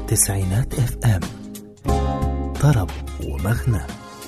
تسعينات اف ام، طرب ومغنى.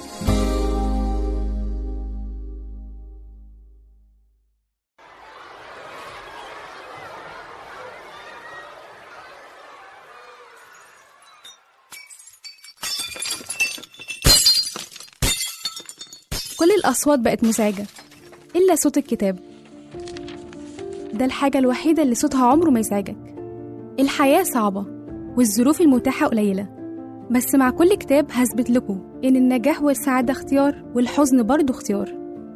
كل الأصوات بقت مزعجة إلا صوت الكتاب، ده الحاجة الوحيدة اللي صوتها عمره ما يزعجك. الحياة صعبة والظروف المتاحة قليلة، بس مع كل كتاب هثبت لكم إن النجاح والسعادة اختيار، والحزن برضو اختيار.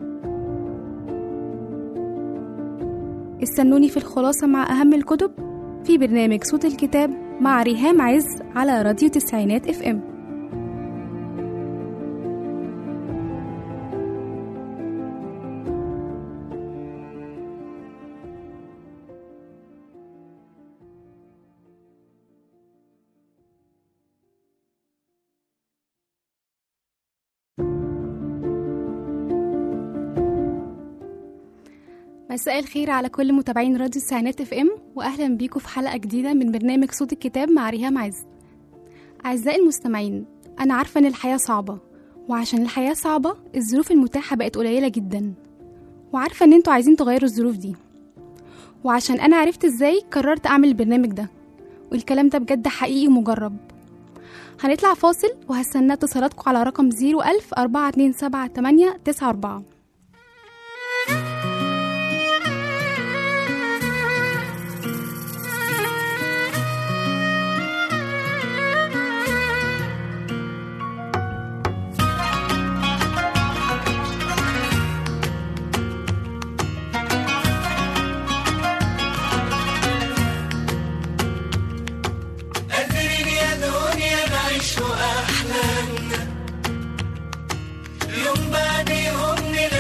استنوني في الخلاصة مع أهم الكتب في برنامج صوت الكتاب مع ريهام عز على راديو تسعينات اف ام. مساء الخير على كل متابعين راديو تسعينات اف ام، واهلا بيكم في حلقه جديده من برنامج صوت الكتاب مع ريهام عز. اعزائي المستمعين، انا عارفه ان الحياه صعبه، وعشان الحياه صعبه الظروف المتاحه بقت قليله جدا، وعارفه ان انتوا عايزين تغيروا الظروف دي، وعشان انا عرفت ازاي قررت اعمل البرنامج ده، والكلام ده بجد حقيقي ومجرب. هنطلع فاصل وهستنى اتصالاتكم على رقم 01000 427 894. يوم بعد يوم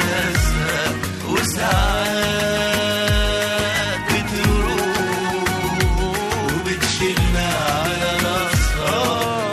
ناسها وساعات بتروح وبتشيلنا على راسها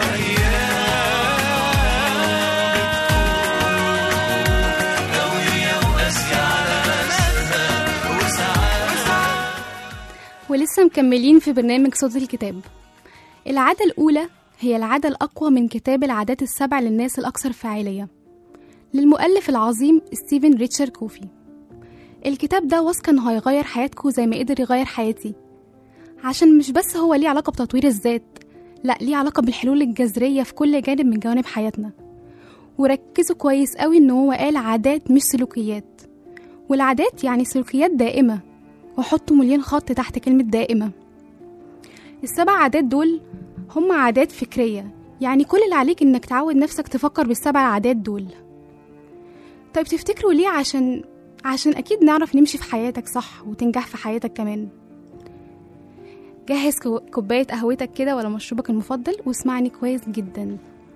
أيام قوية وقاسية على ناسها وساعات. ولسه مكملين في برنامج صوت الكتاب. العادة الأولى هي العادة الأقوى من كتاب العادات السبع للناس الأكثر فاعلية للمؤلف العظيم ستيفن ريتشارد كوفي. الكتاب ده واثقة إنه هيغير حياتكم زي ما قدر يغير حياتي، عشان مش بس هو ليه علاقة بتطوير الذات، لأ ليه علاقة بالحلول الجذرية في كل جانب من جوانب حياتنا. وركزوا كويس قوي إنه هو قال عادات مش سلوكيات، والعادات يعني سلوكيات دائمة، وحطوا مليون خط تحت كلمة دائمة. السبع عادات دول هم عادات فكرية، يعني كل اللي عليك إنك تعود نفسك تفكر بالسبع عادات دول. طيب تفتكروا ليه؟ عشان أكيد نعرف نمشي في حياتك صح وتنجح في حياتك كمان. جهز كوباية قهوتك كده ولا مشروبك المفضل واسمعني كويس جدا.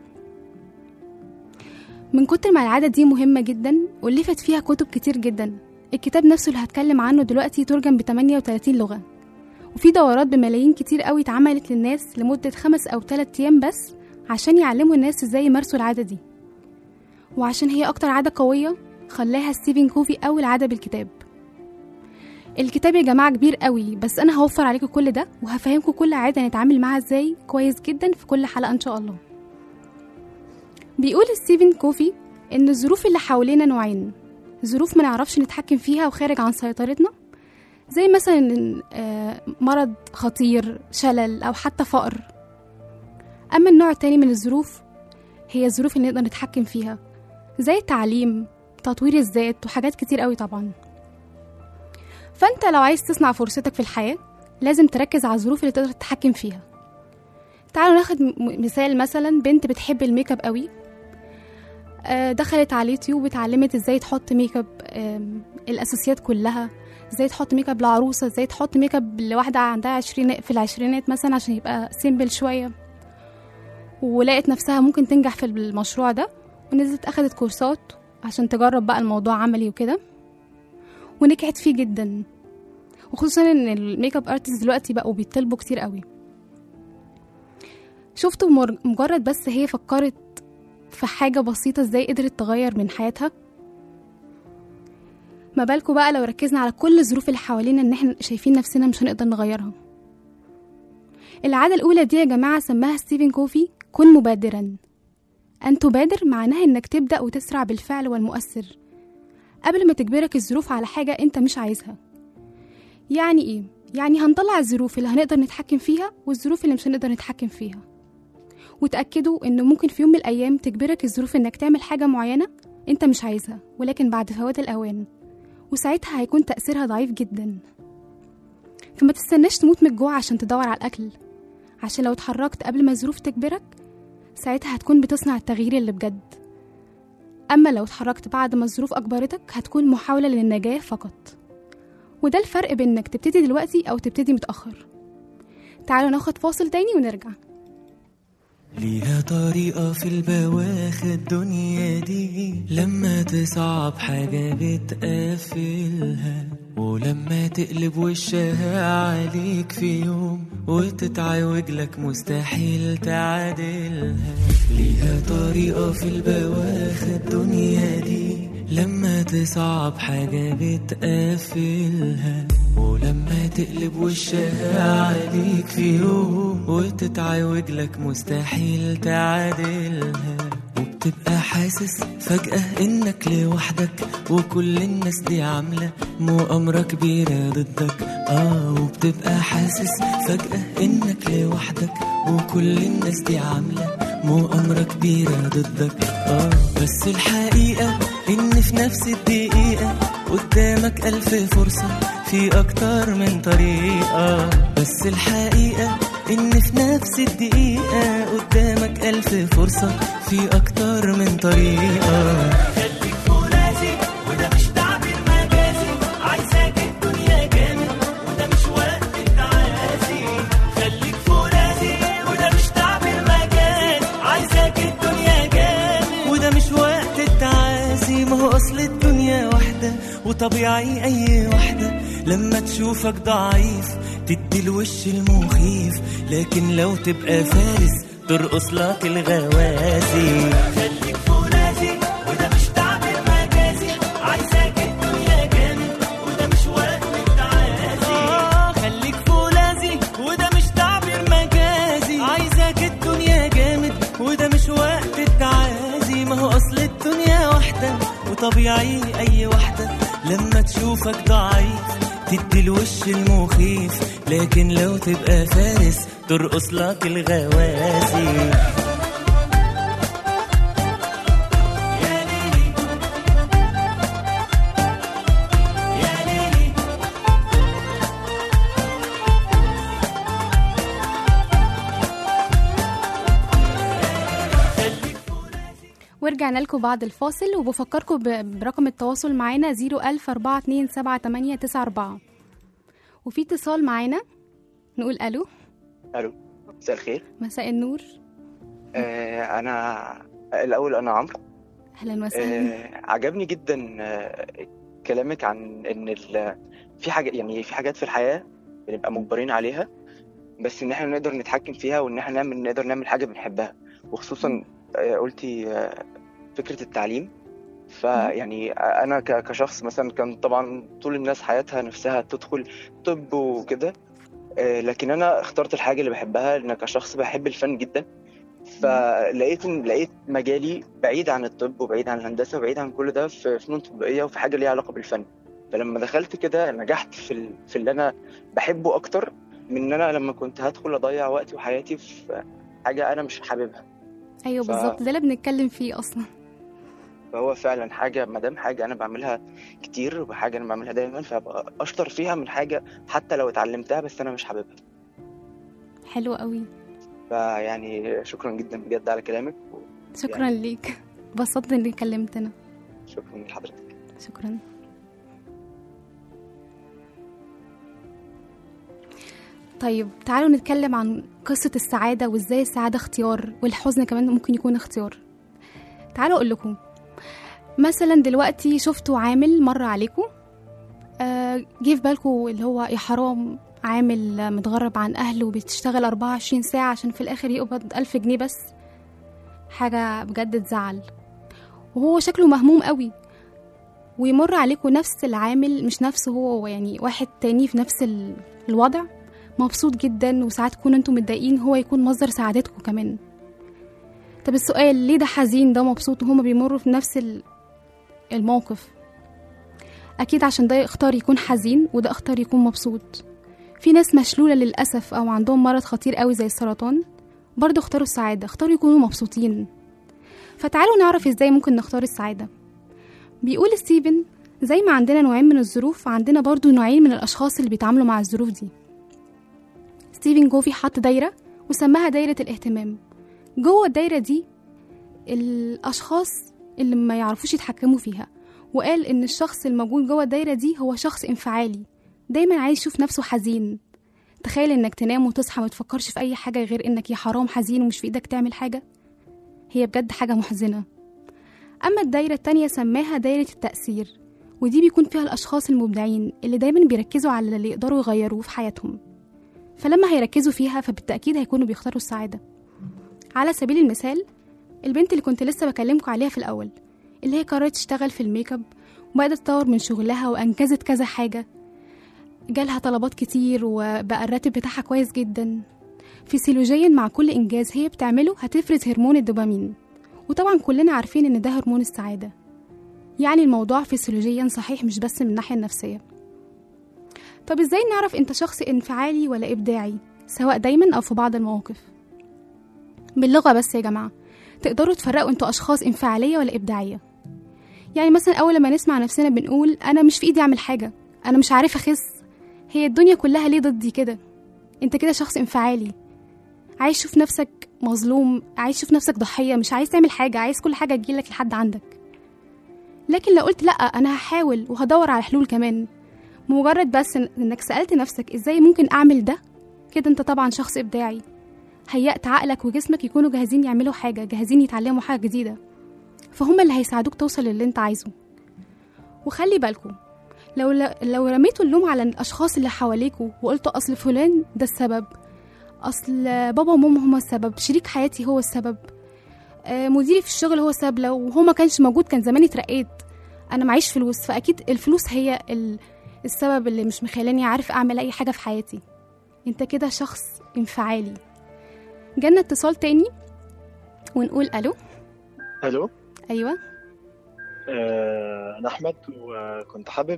من كتر ما العادة دي مهمة جدا ولفت فيها كتب كتير جدا، الكتاب نفسه اللي هتكلم عنه دلوقتي ترجم ب 38 لغة، وفي دورات بملايين كتير قوي اتعملت للناس لمدة 5 أو 3 أيام بس عشان يعلموا الناس ازاي يمارسوا العادة دي. وعشان هي أكتر عادة قوية خلاها ستيفن كوفي أول عادة بالكتاب. الكتاب يا جماعة كبير قوي، بس أنا هوفر عليكم كل ده وهفهمكم كل عادة نتعامل معها ازاي كويس جدا في كل حلقة إن شاء الله. بيقول ستيفن كوفي إن الظروف اللي حوالينا نوعين: ظروف ما نعرفش نتحكم فيها وخارج عن سيطرتنا، زي مثلا مرض خطير، شلل، أو حتى فقر. أما النوع التاني من الظروف هي الظروف اللي نقدر نتحكم فيها، زي التعليم، تطوير الذات، وحاجات كتير قوي طبعا. فأنت لو عايز تصنع فرصتك في الحياة لازم تركز على الظروف اللي تقدر تتحكم فيها. تعالوا ناخد مثال، مثلا بنت بتحب الميك اب قوي، دخلت على اليوتيوب واتعلمت ازاي تحط ميك اب، الاساسيات كلها، ازاي تحط ميك اب لعروسه، ازاي تحط ميك اب لواحده عندها في العشرينات مثلا عشان يبقى سيمبل شويه. ولقت نفسها ممكن تنجح في المشروع ده، ونزلت اخدت كورسات عشان تجرب بقى الموضوع عملي وكده، ونجحت فيه جدا. وخصوصا ان الميك اب ارتست دلوقتي بقوا بيطلبوا كتير قوي. شفتوا مجرد بس هي فكرت في حاجة بسيطة ازاي قدرت تغير من حياتها؟ ما بالكوا بقى لو ركزنا على كل الظروف اللي حوالينا ان احنا شايفين نفسنا مش هنقدر نغيرها. العادة الأولى دي يا جماعة سماها ستيفن كوفي كن مبادرا. أن تبادر معناها انك تبدأ وتسرع بالفعل والمؤثر قبل ما تجبرك الظروف على حاجة انت مش عايزها. يعني ايه؟ يعني هنطلع الظروف اللي هنقدر نتحكم فيها والظروف اللي مش هنقدر نتحكم فيها، وتأكدوا انه ممكن في يوم من الأيام تجبرك الظروف انك تعمل حاجة معينة انت مش عايزها، ولكن بعد فوات الأوان، وساعتها هيكون تأثيرها ضعيف جدا. فما تستناش تموت من الجوع عشان تدور على الأكل، عشان لو اتحركت قبل ما الظروف تجبرك ساعتها هتكون بتصنع التغيير اللي بجد. أما لو اتحركت بعد ما الظروف أجبرتك هتكون محاولة للنجاة فقط. وده الفرق بين انك تبتدي دلوقتي أو تبتدي متأخر. تعالوا ناخد فاصل تاني ونرجع. ليها طريقة في البواخ الدنيا دي، لما تصعب حاجة بتقفلها، ولما تقلب وشها عليك في يوم وتتعوج لك مستحيل تعادلها. ليها طريقة في البواخ الدنيا دي، لما تصعب حاجة بتقفلها، ولما تقلب وشها عليك في يوم وتتعوج لك مستحيل تعادلها. وبتبقى حاسس فجأة انك لوحدك وكل الناس دي عاملة مؤامرة كبيرة ضدك. وبتبقى حاسس فجأة انك لوحدك وكل الناس دي عاملة مؤامرة كبيرة ضدك. بس الحقيقة ان في نفس الدقيقة قدامك 1000 فرصة في اكتر من طريقة. بس الحقيقة ان في نفس الدقيقة قدامك 1000 فرصة في اكتر من طريقة. خليك فرازي وده مش تعبير مجازي، عايزاك الدنيا جامد وده مش وقت التعازي. خليك فرازي وده مش تعبير مجازي، عايزاك الدنيا جامد وده مش وقت التعازي. ما هو اصل الدنيا وطبيعي أي واحدة لما تشوفك ضعيف تدي الوش المخيف، لكن لو تبقى فارس ترقص لك الغوازي. خليك فرازي وده مش تعبير مجازي، عايزاك الدنيا جامد وده مش وقت التعازي. خليك فولاذي وده مش تعبير مجازي، عايزاك الدنيا جامد وده مش وقت التعازي. ما هو أصل الدنيا واحدة وطبيعي أي واحدة لما تشوفك ضعيف تدي الوش المخيف، لكن لو تبقى فارس ترقص لك الغوازي. ورجعنا لكم بعد الفاصل، وبفكركم برقم التواصل معانا 010427894، وفي اتصال معانا نقول الو. الو، مساء الخير. مساء النور. انا الاول انا عمرو. اهلا وسهلا. عجبني جدا كلامك عن ان في حاجه، يعني في حاجات في الحياه بنبقى مجبرين عليها، بس ان احنا نقدر نتحكم فيها وان احنا نقدر نعمل حاجه بنحبها. وخصوصا قلتي فكره التعليم. فيعني انا كشخص مثلا كان طبعا طول الناس حياتها نفسها تدخل طب وكده، لكن انا اخترت الحاجه اللي بحبها لان كشخص بحب الفن جدا. فلقيت مجالي بعيد عن الطب وبعيد عن الهندسه وبعيد عن كل ده في فنون تطبيقيه وفي حاجه ليها علاقه بالفن. فلما دخلت كده نجحت في اللي انا بحبه اكتر من ان انا لما كنت هدخل اضيع وقتي وحياتي في حاجه انا مش حاببها. ايوه بالظبط، ده اللي بنتكلم فيه اصلا. فهو فعلا حاجه، مادام حاجه انا بعملها كتير وحاجه انا بعملها دايما، فابقى اشطر فيها من حاجه حتى لو اتعلمتها بس انا مش حاببها. حلو قوي. فيعني شكرا جدا بجد على كلامك. شكرا ليك، بسطت انك كلمتنا. شكرا لحضرتك. شكرا. طيب تعالوا نتكلم عن قصة السعادة وازاي السعادة اختيار والحزن كمان ممكن يكون اختيار. تعالوا اقول لكم مثلا دلوقتي شفتوا عامل مر عليكم، جه في بالكم اللي هو يا حرام عامل متغرب عن أهله وبتشتغل 24 ساعة عشان في الآخر يقبض 1000 جنيه بس. حاجة بجد تزعل، وهو شكله مهموم قوي. ويمر عليكم نفس العامل، مش نفسه هو، يعني واحد تاني في نفس الوضع مبسوط جدا، وساعات تكونوا انتم متضايقين هو يكون مصدر سعادتكم كمان. طب السؤال، ليه ده حزين ده مبسوط وهما بيمروا في نفس الموقف؟ أكيد عشان ده اختار يكون حزين وده اختار يكون مبسوط. في ناس مشلولة للأسف أو عندهم مرض خطير قوي زي السرطان برضو اختاروا السعادة، اختاروا يكونوا مبسوطين. فتعالوا نعرف ازاي ممكن نختار السعادة. بيقول ستيفن زي ما عندنا نوعين من الظروف عندنا برضو نوعين من الأشخاص اللي بيتعاملوا مع الظروف دي. ستيفن جوفي حط دايرة وسماها دايرة الاهتمام. جوه الدايرة دي الأشخاص اللي ما يعرفوش يتحكموا فيها، وقال إن الشخص الموجود جوه الدايرة دي هو شخص انفعالي دايما عايز يشوف نفسه حزين. تخيل إنك تنام وتصحى ما تفكرش في أي حاجة غير إنك يا حرام حزين ومش في إيدك تعمل حاجة. هي بجد حاجة محزنة. أما الدايرة التانية سماها دايرة التأثير، ودي بيكون فيها الأشخاص المبدعين اللي دايما بيركزوا على اللي يقدروا يغيروه في حياتهم، فلما هيركزوا فيها فبالتأكيد هيكونوا بيختاروا السعادة. على سبيل المثال البنت اللي كنت لسه بكلمكم عليها في الأول، اللي هي قررت تشتغل في الميك اب وبقت تطور من شغلها وأنجزت كذا حاجة، جالها طلبات كتير وبقى الراتب بتاعها كويس جدا. فسيولوجيا مع كل إنجاز هي بتعمله هتفرز هرمون الدوبامين، وطبعا كلنا عارفين إن ده هرمون السعادة. يعني الموضوع فسيولوجيا صحيح مش بس من الناحية النفسية. طب إزاي نعرف أنت شخص انفعالي ولا إبداعي، سواء دايما أو في بعض المواقف؟ باللغة بس يا جماعة تقدروا تفرقوا أنتوا أشخاص انفعالية ولا إبداعية. يعني مثلا أول لما نسمع نفسنا بنقول أنا مش في إيدي أعمل حاجة، أنا مش عارف أخس، هي الدنيا كلها ليه ضدي كده، أنت كده شخص انفعالي عايز تشوف نفسك مظلوم، عايز تشوف نفسك ضحية، مش عايز تعمل حاجة، عايز كل حاجة تجيلك لحد عندك. لكن لو قلت لأ أنا هحاول وهدور على حلول كمان، مجرد بس إنك سألت نفسك إزاي ممكن أعمل ده، كده أنت طبعا شخص إبداعي. هيأت عقلك وجسمك يكونوا جاهزين يعملوا حاجة، جاهزين يتعلموا حاجة جديدة، فهم اللي هيساعدوك توصل للي انت عايزه. وخلي بالكم لو رميتوا اللوم على الاشخاص اللي حواليكوا وقلتوا اصل فلان ده السبب، اصل بابا وماما هما السبب، شريك حياتي هو السبب، مديري في الشغل هو السبب، لو هو ما كانش موجود كان زماني اترقيت، انا معيش فلوس، فاكيد الفلوس هي السبب اللي مش مخلاني عارف اعمل اي حاجه في حياتي. انت كده شخص انفعالي. جالنا اتصال تاني ونقول الو. الو. ايوه. انا احمد، وكنت حابب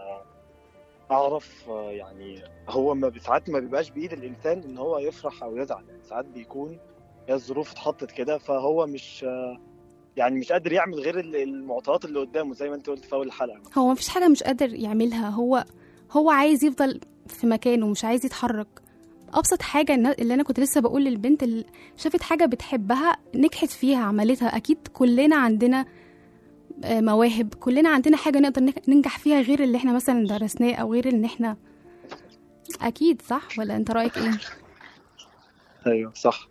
اعرف يعني هو ساعات ما بيبقاش بايد الانسان ان هو يفرح او يزعل، ساعات بيكون هي الظروف اتحطت كده فهو مش يعني مش قادر يعمل غير المعطيات اللي قدامه زي ما انت قلت في اول الحلقه. هو مفيش حاجه مش قادر يعملها، هو عايز يفضل في مكانه مش عايز يتحرك. ابسط حاجه اللي انا كنت لسه بقول للبنت اللي شافت حاجه بتحبها نجحت فيها عملتها، اكيد كلنا عندنا مواهب، كلنا عندنا حاجه نقدر ننجح فيها غير اللي احنا مثلا درسناه او غير ان احنا اكيد صح، ولا انت رايك ايه؟ ايوه صح.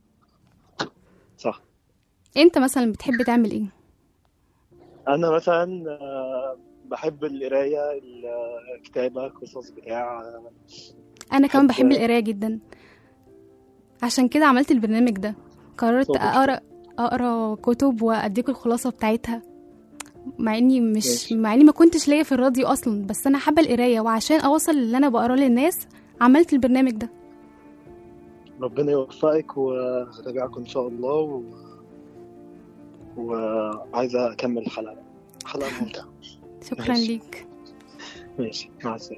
انت مثلا بتحب تعمل ايه؟ انا مثلا بحب القرايه، الكتابه، قصص بتاع. انا كمان بحب القرايه جدا، عشان كده عملت البرنامج ده. قررت اقرا كتب واديكم الخلاصه بتاعتها، مع اني ما كنتش ليا في الراديو اصلا، بس انا حابه القرايه، وعشان اوصل اللي انا بقراه للناس عملت البرنامج ده. ربنا يوفقك وهتابعكم ان شاء الله وعايزه اكمل الحلقه ممتعه. شكرا ليك. ماشي، مع السلامه.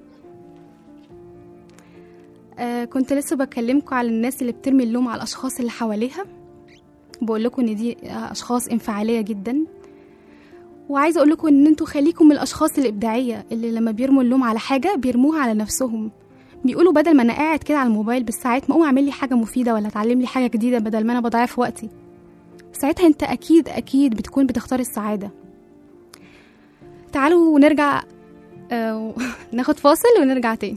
كنت لسه بكلمكم على الناس اللي بترمي اللوم على الاشخاص اللي حواليها، بقول لكم ان دي اشخاص انفعاليه جدا، وعايزه اقول لكم ان انتوا خليكم من الاشخاص الابداعيه اللي لما بيرموا اللوم على حاجه بيرموها على نفسهم، بيقولوا بدل ما انا قاعد كده على الموبايل بالساعات ما اقوم اعمل لي حاجه مفيده ولا اتعلم لي حاجه جديده بدل ما انا بضيع في وقتي. ساعتها انت اكيد بتكون بتختار السعاده. تعالوا ونرجع ناخد فاصل ونرجع تاني.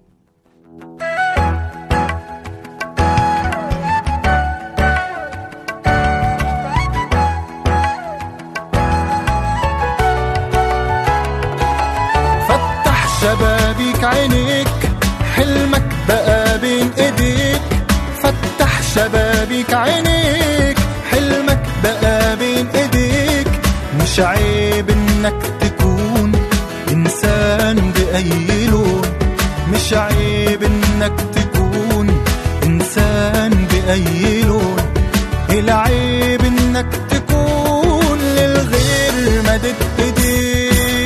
فتح شبابيك عينيك، حلمك بقى بين ايديك. فتح شبابيك عينيك، حلمك بقى بين ايديك. مش عيب انك تكون انسان بأي لون، مش عيب انك تكون انسان بأي لون. العيب انك تكون للغير مدد ايديك.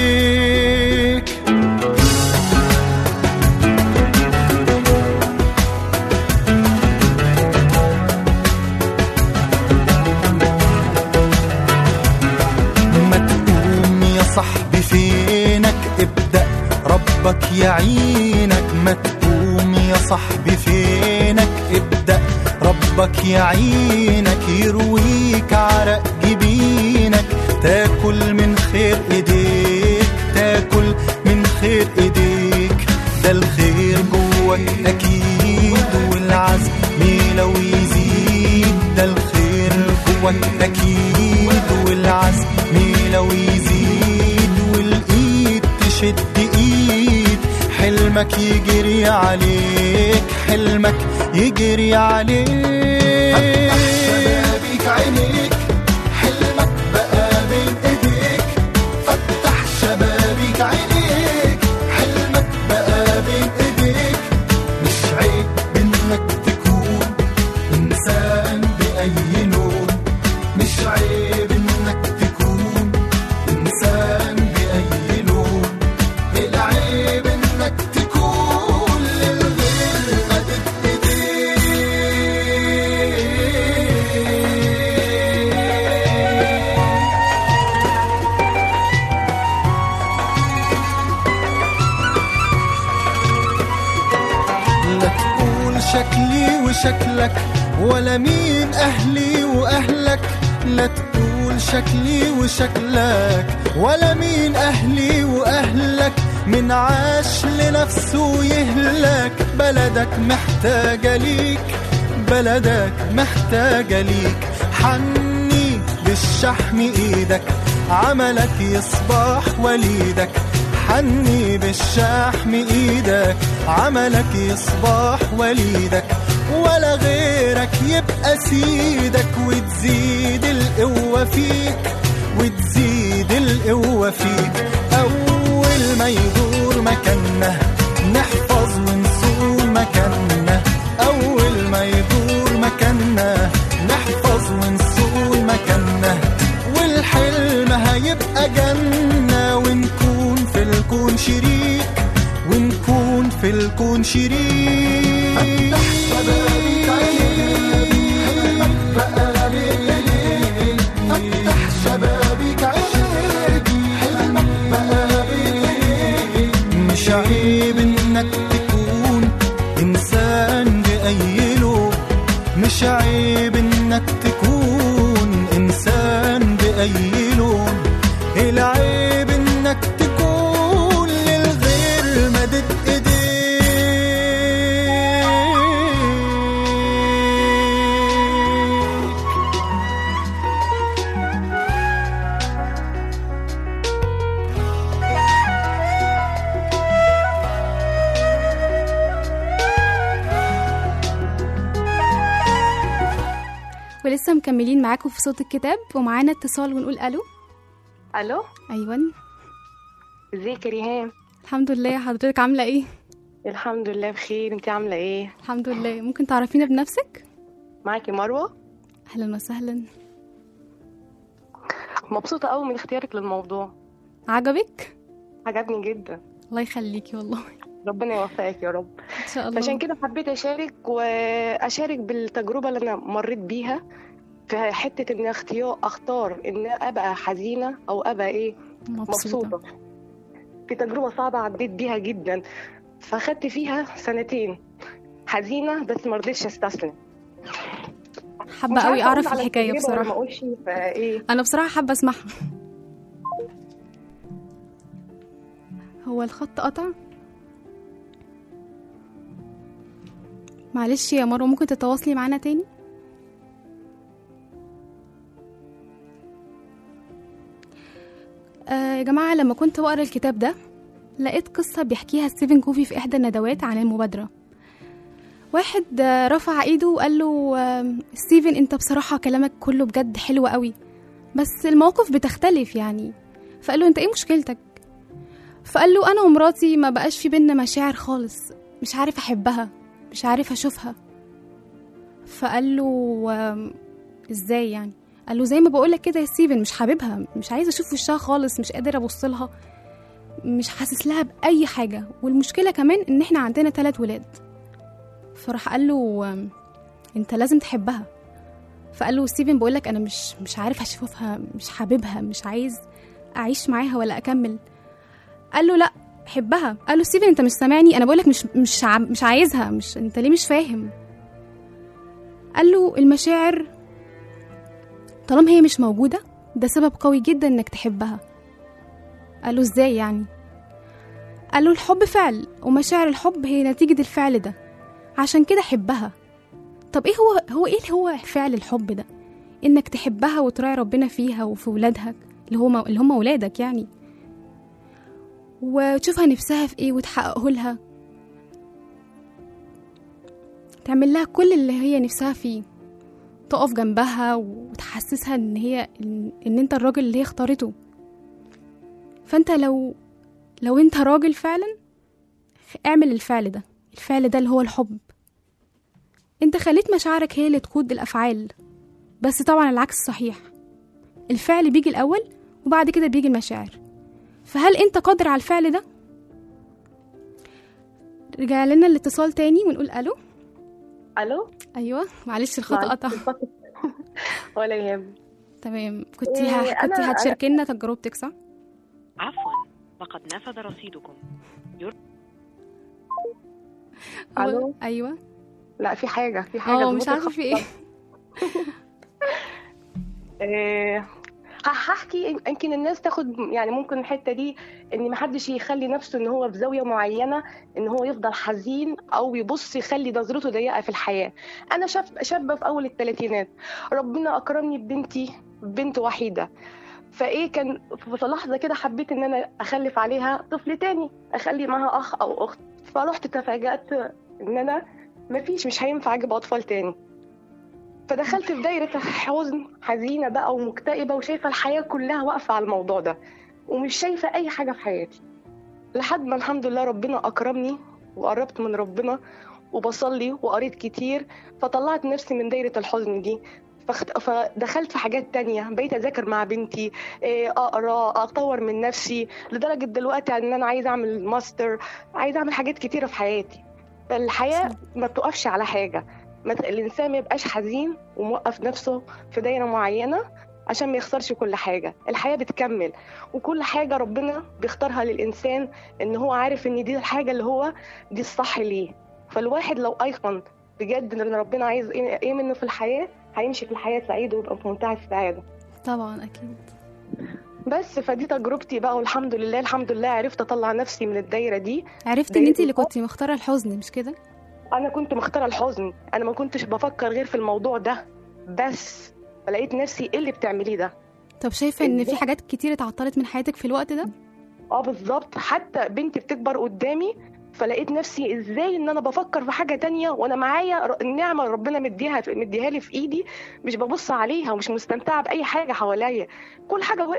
صاحبي فينك ابدأ ربك يعينك. ما تقوم يا صاحبي فينك ابدأ ربك يعينك. يرويك عرق جبينك، تاكل من خير ايديك، تاكل من خير ايديك. ده الخير جواك اكيد والعزم لو يزيد. ده الخير جواك اكيد والعزم لو يزيد. والايد تشد ايد، حلمك يجري عليك، حلمك يجري عليك. فتح شبابيك عينيك، حلمك بقى بين ايديك. فتح شبابيك عينيك، حلمك بقى بين ايديك. مش عيب انك تكون انسان بأي لون، مش عيب انك تكون انسان بأي لون. العيب انك تكون للغير مدد ايديك. لا تقول شكلي وشكلك، ولا مين اهلي واهلك. لا تقول شكلي وشكلك، ولا مين اهلي واهلك. من عاش لنفسه يهلك. بلدك محتاجة ليك، بلدك محتاجة ليك. حني بالشحم ايدك، عملك يصبح وليدك. حني بالشحم ايدك، عملك يصبح وليدك، ولا غيرك يبقى سيدك، وتزيد القوة فيك، وتزيد القوة فيك. أول ما يدور مكاننا نحفظ ونصون مكاننا، أول ما يدور مكاننا نحفظ ونصون مكاننا، والحلم هيبقى جنة، ونكون في الكون شريك، ونكون في الكون شريك. فتح شبابيك عينيك، حلمك بقى بإيديك، فتح شبابيك عينيك، حلمك بقى بإيديك. مش عيب إنك تكون إنسان بأي لون، مش عيب إنك تكون إنسان بأي لون، العيب إنك تكون للغير مدد إيديك. ولسه مكملين معاكم في صوت الكتاب، ومعانا اتصال ونقول الو. الو، ايوه، ازيك يا ريهام؟ الحمد لله. حضرتك عامله ايه؟ الحمد لله بخير، انت عامله ايه؟ الحمد لله. ممكن تعرفينا بنفسك؟ معاكي مروه. اهلا وسهلا. مبسوطه قوي من اختيارك للموضوع. عجبك؟ عجبني جدا. الله يخليكي والله. ربنا يوفقك يا رب. ان شاء الله. عشان كده حبيت اشارك بالتجربه اللي انا مريت بيها في حته ان اختار ان ابقى حزينه او ابقى ايه مبسوطه. في تجربه صعبه عديت بيها جدا، فاخدت فيها 2 سنين حزينه، بس ما رضيتش استسلم. حابه قوي اعرف الحكايه بصراحه. ما اقولش فايه، انا بصراحه حابه اسمعها. هو الخط قطع؟ معلش يا مروه، ممكن تتواصلي معانا تاني؟ يا جماعه، لما كنت بقرا الكتاب ده لقيت قصه بيحكيها ستيفن كوفي في احدى الندوات عن المبادره. واحد رفع ايده وقال له ستيفن، انت بصراحه كلامك كله بجد حلو قوي، بس المواقف بتختلف يعني. فقال له انت ايه مشكلتك؟ فقال له انا ومراتي ما بقاش في بينا مشاعر خالص، مش عارف احبها، مش عارف اشوفها. فقال له ازاي يعني؟ قال له زي ما بقولك كده يا ستيفن، مش حاببها، مش عايزه اشوف وشها خالص، مش قادر ابص لها، مش حاسس لها باي حاجه، والمشكله كمان ان احنا عندنا 3 ولاد. فراح قال له انت لازم تحبها. فقال له ستيفن بقولك انا مش عارف اشوفها، مش حاببها، مش عايز اعيش معاها ولا اكمل. قال له لا حبها. قال له ستيفن انت مش سامعني، انا بقولك مش عايزها، مش انت ليه مش فاهم؟ قال له المشاعر طالما هي مش موجوده ده سبب قوي جدا انك تحبها. قال له ازاي يعني؟ قال له الحب فعل، ومشاعر الحب هي نتيجه الفعل ده، عشان كده حبها. طب ايه هو فعل الحب ده؟ انك تحبها وتراعي ربنا فيها وفي ولادها اللي هم ولادك يعني، وتشوفها نفسها في ايه وتحققه لها، تعمل لها كل اللي هي نفسها فيه، تقف جنبها وتحسسها ان انت الراجل اللي هي اختارته. فانت لو انت راجل فعلا اعمل الفعل ده اللي هو الحب. انت خليت مشاعرك هي اللي تقود الافعال، بس طبعا العكس صحيح، الفعل بيجي الاول وبعد كده بيجي المشاعر. فهل انت قادر على الفعل ده؟ رجع لنا الاتصال تاني ونقول الو. الو، ايوه معلش الخط قطع. ولا يهم. تمام. كنتي هتشاركي لنا تجربتك صح؟ عفوا، لقد نفذ رصيدكم. الو. ايوه. لا في حاجه مش عارفه في ايه. هحكي يمكن الناس تاخد يعني ممكن الحته دي ان محدش يخلي نفسه ان هو في زاويه معينه، ان هو يفضل حزين او يبص يخلي نظرته ضيقه في الحياه. انا شابه في اول الثلاثينات، ربنا اكرمني ببنت وحيده، فايه كان في لحظه كده حبيت ان انا اخلف عليها طفل تاني، اخلي معاها اخ او اخت. فرحت تفاجأت ان انا مش هينفع اجيب اطفال تاني. فدخلت في دايره حزن، حزينه بقى ومكتئبه، وشايفه الحياه كلها واقفه على الموضوع ده، ومش شايفه اي حاجه في حياتي. لحد ما الحمد لله ربنا اكرمني وقربت من ربنا وبصلي وقريت كتير، فطلعت نفسي من دايره الحزن دي. فدخلت في حاجات تانية، بقيت أذاكر مع بنتي، أقرأ، أطور من نفسي، لدرجة دلوقتي أن أنا عايزة أعمل ماستر، عايزة أعمل حاجات كتيرة في حياتي. الحياة ما بتقفش على حاجة، الإنسان ما يبقاش حزين وموقف نفسه في دايرة معينة عشان ما يخسرش كل حاجة. الحياة بتكمل، وكل حاجة ربنا بيختارها للإنسان إن هو عارف إن دي الحاجة اللي هو دي الصح ليه. فالواحد لو أيقن بجد إن ربنا عايز إيه منه في الحياة، هيمشي في الحياة سعيد ويبقى في منتهى السعادة. طبعا أكيد. بس فدي تجربتي بقى، والحمد لله الحمد لله عرفت أطلع نفسي من الدايرة دي. عرفت إن أنت اللي كنتي مختارة الحزن، مش كده؟ أنا كنت مختارة الحزن، أنا ما كنتش بفكر غير في الموضوع ده بس، فلقيت نفسي إيه اللي بتعمليه ده. طب شايفة إن في حاجات كتير اتعطلت من حياتك في الوقت ده؟ بالظبط، حتى بنتي بتكبر قدامي، فلقيت نفسي ازاي ان انا بفكر في حاجه تانية وانا معايا النعمه ربنا مديها لي في ايدي، مش ببص عليها ومش مستمتعه باي حاجه حواليا. كل حاجه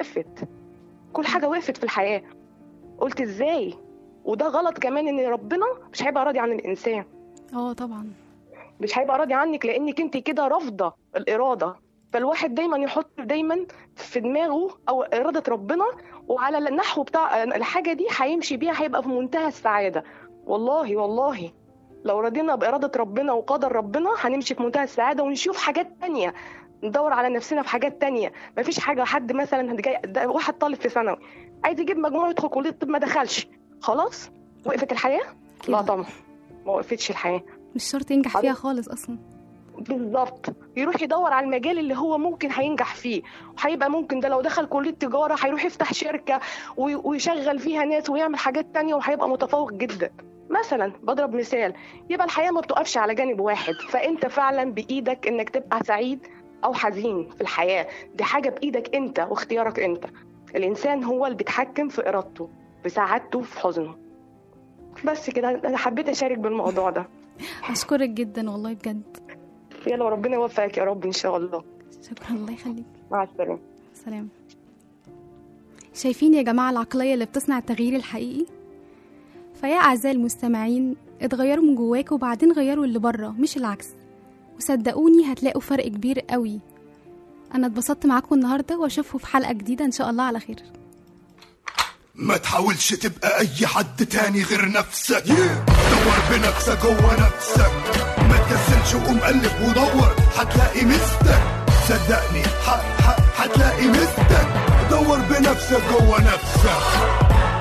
وقفت في الحياه. قلت ازاي؟ وده غلط كمان، ان ربنا مش هيبقى راضي عن الانسان. طبعا مش هيبقى راضي عنك، لانك انت كده رافضه الاراده. فالواحد دايما يحط دايما في دماغه او اراده ربنا، وعلى النحو بتاع الحاجه دي هيمشي بيها، هيبقى في منتهى السعاده. والله لو رضينا بإرادة ربنا وقدر ربنا هنمشي في منتهى السعادة، ونشوف حاجات تانية، ندور على نفسنا في حاجات تانية. مفيش حاجة، حد مثلا واحد طالب في ثانوي عايز يجيب مجموع يدخل كلية الطب ما دخلش، خلاص وقفت الحياة؟ لا طبعا ما وقفتش الحياة، مش شرط ينجح فيها خالص أصلا. بالظبط، يروح يدور على المجال اللي هو ممكن هينجح فيه، وهيبقى ممكن ده لو دخل كلية تجارة هيروح يفتح شركة ويشغل فيها ناس ويعمل حاجات تانية وهيبقى متفوق جدا. مثلا بضرب مثال، يبقى الحياة ما بتقفش على جانب واحد. فأنت فعلا بإيدك إنك تبقى سعيد أو حزين في الحياة، دي حاجة بإيدك أنت واختيارك أنت. الإنسان هو اللي بيتحكم في إرادته، في سعادته، في حزنه. بس كده، أنا حبيت أشارك بالموضوع ده. أشكرك جدا والله بجد. يلا ربنا يوفقك يا رب إن شاء الله. شكرا، الله يخليك. مع السلامة. سلام. شايفين يا جماعة العقلية اللي بتصنع التغيير الحقيقي؟ فيا أعزائي المستمعين، اتغيروا من جواكوا وبعدين غيروا اللي بره، مش العكس. وصدقوني هتلاقوا فرق كبير قوي. أنا اتبسطت معاكم النهاردة، وأشوفكم في حلقة جديدة إن شاء الله على خير. ما تحاولش تبقى أي حد تاني غير نفسك. دور بنفسك جوه نفسك، ما تكسلش وقوم قلب ودور، هتلاقي مستك. صدقني هتلاقي مستك. دور بنفسك جوه نفسك.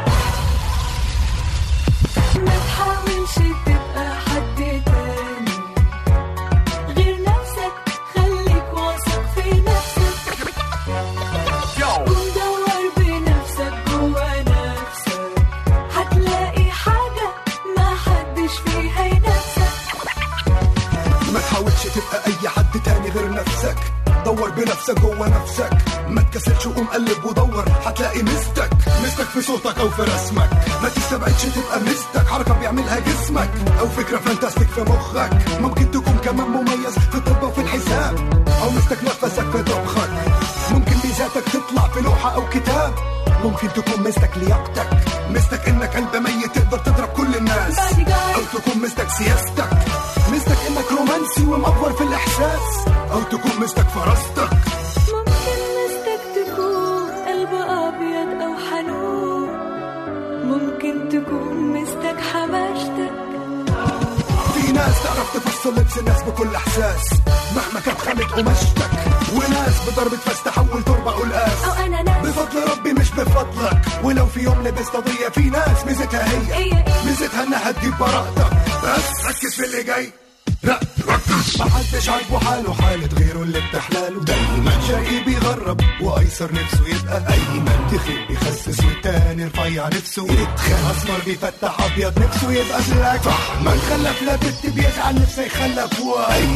ما تحاولش تبقى حد تاني غير نفسك، خليك واثق في نفسك. قوم دور بنفسك جوا نفسك، هتلاقي حاجة ما حدش فيها ينافسك. ما تحاولش تبقى أي حد تاني غير نفسك. دور بنفسك جوه نفسك، ما تكسلش وقوم قلب ودور، هتلاقي مستك في صوتك او في رسمك. ما تستبعدش تبقى مستك، حركه بيعملها جسمك او فكره فانتاستيك في مخك. ممكن تكون كمان مميز في الطب وفي الحساب، او مستك نفسك في طبخك. ممكن ميزاتك تطلع في لوحه او كتاب. ممكن تكون مستك لياقتك، مستك انك قلب ميت تقدر تضرب كل الناس. او تكون مستك سياستك، مستك انك رومانسي ومأفور في الاحساس. او تكون مستك فراستك. ممكن مستك تكون قلب ابيض او حنون، ممكن تكون مستك حماشتك. في ناس تعرف تفصل لبس الناس بكل احساس مهما كانت خامة قماشتك، وناس بضربة فاس تحول تربة قلقاس. او انا ناس بفضل ربي مش بفضلك. ولو في يوم لبست قضية، في ناس ميزتها هي ميزتها انها تجيب براءتك. بس ركز في اللي جاي، ركز. محدش عاجبه حاله حالة غيره اللي بتحلاله. دايما شقي بيغرب وايسر نفسه يبقى ايمن. تخيل بيخسس والتاني رفيع نفسه يتخان. اسمر بيفتح ابيض نفسه يبقى بلاك. من خلف لا بنت بيزعل نفسه يخلف.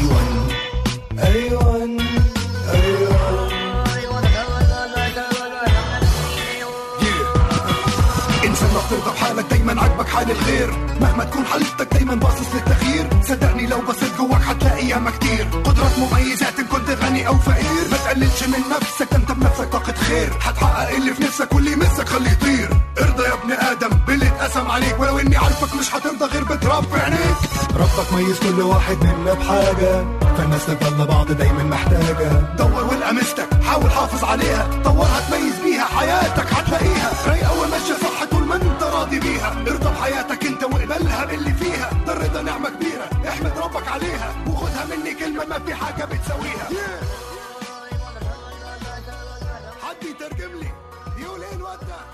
ايوان تعرف ترضى بحالك، دايما عاجبك حال الغير، مهما تكون حالتك دايما باصص للتغيير. صدقني لو بصيت جواك هتلاقي ياما كتير قدرات مميزات ان كنت غني او فقير. ما تقللش من نفسك، ده انت بنفسك طاقة خير، هتحقق اللي في نفسك واللي يمسك خليه يطير. ارضى يا ابن ادم باللي اتقسم عليك، ولو اني عارفك مش هترضى غير بتراب في عينيك. ربك ميز كل واحد منا بحاجة، فالناس تفضل بعض دايما محتاجة. دور والقى مستك، حاول حافظ عليها، طورها تميز بيها حياتك هتلاقيها رايقة وماشية صح طول ما انت راضي بيها. ارضى بحياتك انت واقبلها باللي فيها، ده الرضا نعمة كبيرة احمد ربك عليها، وخدها مني كلمة ما في حاجة بتساويها. حد يترجم لي يقول ايه الواد ده؟